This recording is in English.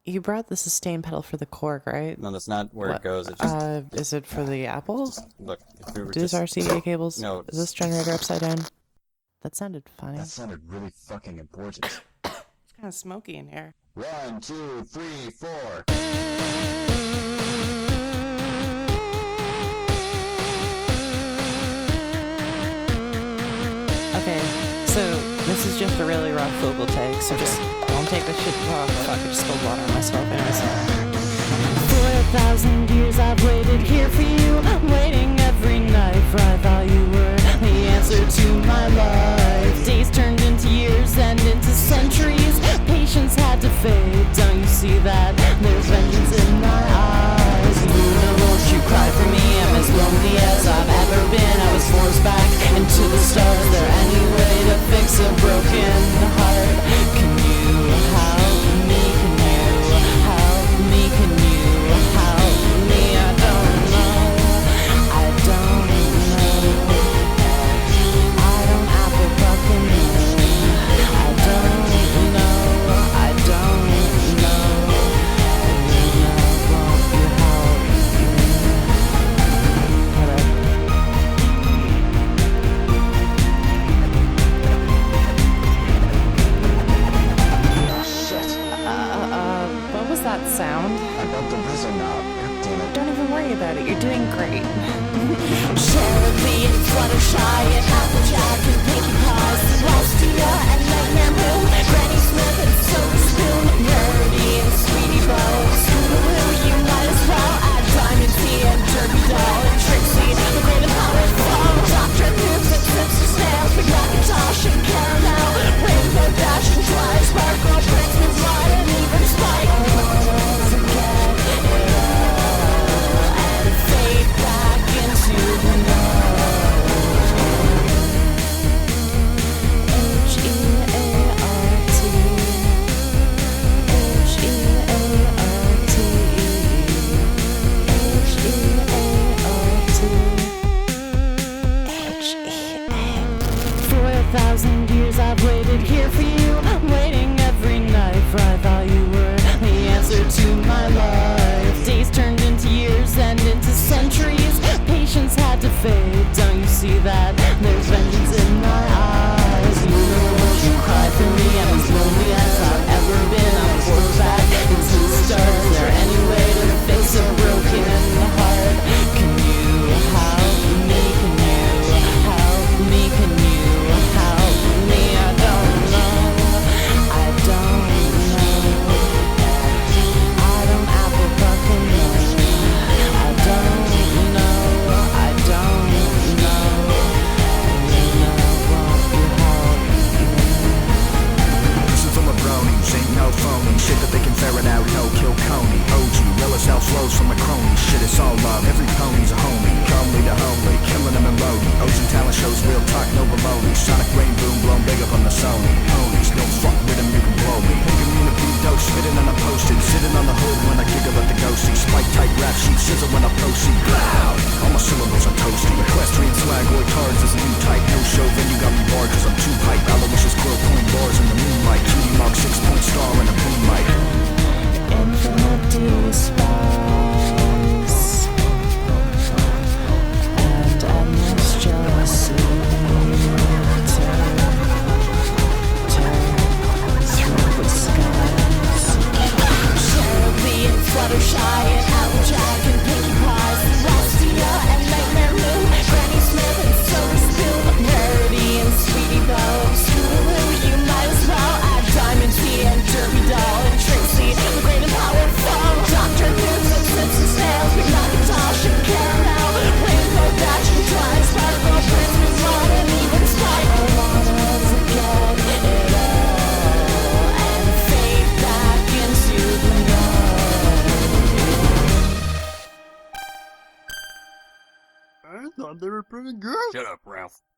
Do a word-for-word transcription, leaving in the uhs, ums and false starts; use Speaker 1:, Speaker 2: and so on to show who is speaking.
Speaker 1: You brought the sustain pedal for the Korg, right?
Speaker 2: No, that's not where
Speaker 1: What?
Speaker 2: it goes. It just
Speaker 1: Uh, is it for the Apple?
Speaker 2: look. If we were
Speaker 1: Does
Speaker 2: just
Speaker 1: our C D A cables?
Speaker 2: no.
Speaker 1: Is this generator upside down? That sounded funny.
Speaker 3: That sounded really fucking important.
Speaker 1: It's kind of smoky in here.
Speaker 3: One, two, three, four.
Speaker 1: Okay, so this is just a really rough vocal take, so just don't take this shit. Oh, fuck, I just spilled water on myself. Anyways. For a thousand years I've waited here for you, waiting every night, for I thought you were the answer to my life. Days turned into years and into centuries, patience had to fade, don't you see that? There's vengeance in my eyes. You know, won't you cry for me? I'm as lonely as I've ever been. I was forced back into the stars. Is there any way to fix a broken heart? Can you help me? Can you help me? Can you help me? I don't know. I don't know. I don't have a fucking know. I don't know. I don't know. And you know, won't you help me? Hello?
Speaker 3: Shit.
Speaker 1: Uh, uh, what was that sound?
Speaker 3: I got the whistle knob. God damn it.
Speaker 1: Don't even worry about it, you're doing great.
Speaker 4: Cherubim and Fluttershy and Applejack and Pinkie Pie, Celestia and Nightmare Moon, Granny Smith and Silver Spoon, Rarity and Sweetie Belle, Scootaloo, you might as well add Diamond Tea and Derby Doll and Trixie, the Great and Powerful, Doctor Noobs and Simpson Snails, Big Macintosh and Caramel, Rainbow Dash and Fly Sparkle, Princeton Slide and even Spike. Forget it all and fade back into the night. H E A R T H E A R T H E A R T H E A.
Speaker 1: For a thousand years I've waited here for you, waiting every night, for I thought you were the answer to my life. Days turned into years and into centuries, patience had to fade, don't you see that? There's vengeance in my eyes. You know, won't you cry for me? I'm as lonely as I've ever been. I'm forced back into the stars. Is there any way to fix a broken heart? Can you help me? Can you help me? Can you help me? I don't know. I don't know. I don't have a fucking know. I don't know. I don't know. You know, won't you help me?
Speaker 5: Listen from a bronies, ain't no phony. Shit that they can ferret out, no kill Coney. O G, relish out flows from a crony. Shit, it's all love, every pony's a homie. Calmly to homely, killing them in Lodi. Ocean talent shows, real talk, no baloney. Sonic rain boom, blown big up on the Sony. Ponies, don't fuck with them, you can blow me. Picking me in a beat dope, spitting on a posted. Sitting on the hood when I giggle at the ghosty. Spike tight rap sheet, sizzle when I proceed. Loud, all my syllables are toasty. Equestrian swag, boy cards is a new type. No show, then you got me barred cause I'm too hype. Aloysius quill coin bars in the moonlight. Cutie mark, six point star and a boom mic.
Speaker 1: Infinity space and endless jealousy. Turn, turn through the skies.
Speaker 4: Cherubim and Fluttershy and Applejack and Pinkie Pie, Celestia and Nightmare Moon, Granny Smith and Silver Spoon, Rarity and Sweetie Belle, Scootaloo, you might as well add Diamond Tea and Derby Doll and Trixie, the Great and Powerful, Doctor Noobs and Simpson Snails, Big Macintosh and Caramel, Rainbow Dash and Fly Sparkle, Princeton Slide and even Spike. I wanna forget it all and fade back into the night.
Speaker 2: I thought they were pretty good. Shut up, Ralph.